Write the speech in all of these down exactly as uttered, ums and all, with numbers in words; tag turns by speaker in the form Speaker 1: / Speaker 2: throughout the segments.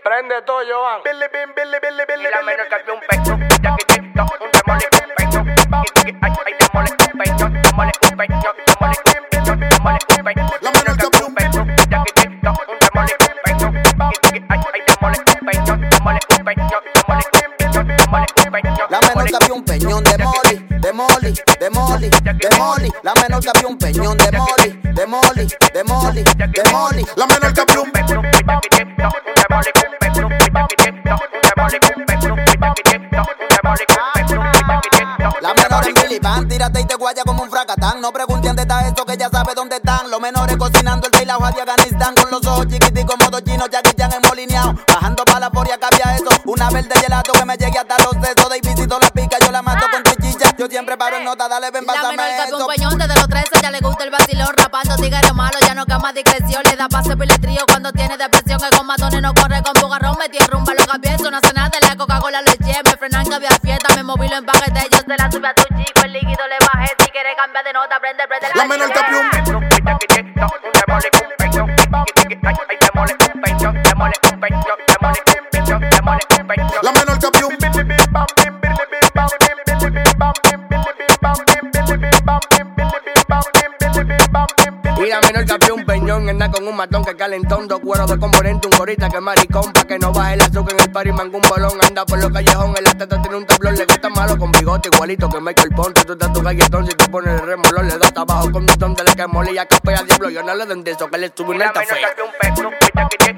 Speaker 1: Prende todo, Joan.
Speaker 2: Billy, Billy, Billy, Billy, Billy,
Speaker 3: Y la
Speaker 2: Billy,
Speaker 3: menor que
Speaker 2: Billy.
Speaker 3: un pecho, ya que chiquito, un demole, un pecho. Ay, ay, demole, un pecho, demole, un pecho, demole, un pecho, demole, un pecho.
Speaker 2: La menor que
Speaker 3: un pecho, ya que chiquito, un demole, un pecho. Ay, ay, demole, un pecho, demole, un pecho, demole, un pecho, demole, un pecho.
Speaker 4: La menor que había un peñón de Molly, de Molly, de Molly, de Molly. La menor que había un peñón de Molly, de Molly, de Molly, de Molly.
Speaker 2: La menor que abrió un
Speaker 3: pecho, ya que chiquito, un demole, un pecho. Ya que chiquito, un demole, un pecho. Ya que chiquito, un demole, un pecho. Ya que chiquito,
Speaker 4: La menor en Billy Van, tírate y te guaya como un fracatán. No pregunten dónde está esto, que ya sabe dónde están. Los menores cocinando el de la hoja de Afganistán. Con los ojos chiquiticos, modo chino, Jackie Chan enmolineado. Bajando pa' la foria, cabía eso. Una verde gelato que me llegue hasta los sesos. De visito la pica, yo la mato con chichicha. Yo siempre paro en nota, dale, ven,
Speaker 5: La
Speaker 4: pásame
Speaker 5: menor que
Speaker 4: eso.
Speaker 5: un peñón desde los trece, ya le gusta el vacilón. Rapando tigre malo, ya no cama discreción. Le da pase piletrío cuando tiene depresión. El con matones no corre con bugarrón. Me tierra rumba lo que pienso, no hace nada de la Coca-Cola lo eché. Me frenan que había fiesta, me moví lo en paquete. Yo se la sube a tu chico, el líquido le bajé. Si quiere cambiar de nota, prende, prende
Speaker 2: La menor que abrió un
Speaker 3: pecho, ya que chiquito, un demole, un pecho. Ay, ay, demole, un pecho, demole, un pecho, demole, un pecho, demole, un pecho.
Speaker 2: La menor que abrió un Billy, Billy, bam, bim, Billy, Billy, bam, bim, Billy, Billy, bam, bim, Billy, Billy, bam, bim, Billy, Billy, bam, bim, Billy, Billy, bam, bim, Billy, Billy, bam, bim, Billy.
Speaker 3: Y la menor que abrió un peñón, anda con un matón que calentón, dos cueros de componente, un gorita que maricón, pa' que no baje el azúcar en el party, mangú un bolón, anda por los callejones, en la teta tiene un tablón, le gusta malo con bigote igualito que Michael Ponte, tú estás tu galletón, si te pones el remolón, le das abajo con un donde le que molilla, que pega diablo, yo no le den de eso, que le sube un alta fea.
Speaker 2: La menor que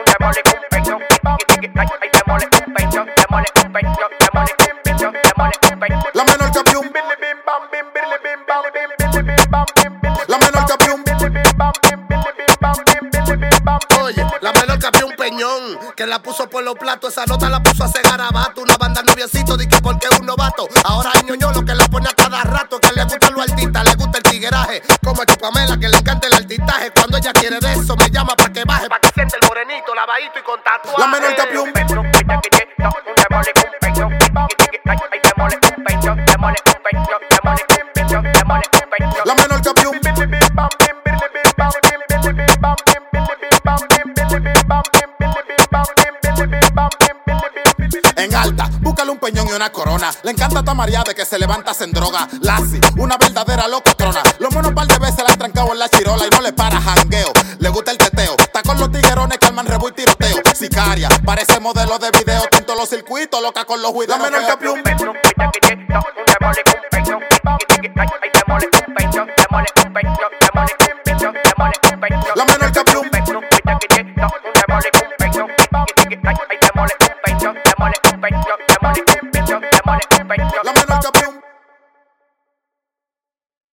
Speaker 2: abrió un Billy, bim, bam, bim, Billy, bim, bam, bim, Billy, bim, bam, bim, Billy. La menor que abrió un Billy, bim, bam, bim, Billy, bim, bam, bim, Billy, bim, bam, bim.
Speaker 6: Oye, la menor que abrió un peñón, que la puso por los platos, esa nota la puso a hacer garabato. Una banda noviecito, di que porque es un novato. Ahora hay ñoño lo que la pone a cada rato, que le gustan los artistas, le gusta el tigueraje. Como a Chupamela, que le encanta el artistaje. Cuando ella quiere de eso, me llama pa' que baje, pa' que siente el morenito, lavadito y con tatuaje.
Speaker 2: La menor que abrió un Billy, La menor que abrió un Billy, bim, bam, bim, Billy, bim, bam, bim, Billy, bim, bam, bim, Billy, bim, bam, bim, Billy, bim, bam, bim, Billy, bim, bam, bim, Billy, bim, bam, bim, Billy, bim, bim. En alta, búscale un peñón y una corona. Le encanta esta María de que se levanta en droga. Lassie, una verdadera locotrona. Los monos par de veces la han trancado en la chirola y no le para jangueo. Le gusta el teteo, está con los tiguerones que arman rebu y tiroteo. Sicaria, parece modelo de video, tinto los circuitos, loca con los juidos. La menor que abrió un La menor que abrió un
Speaker 3: Demole, un pecho, demole, un pecho, demole, un pecho, demole, un pecho.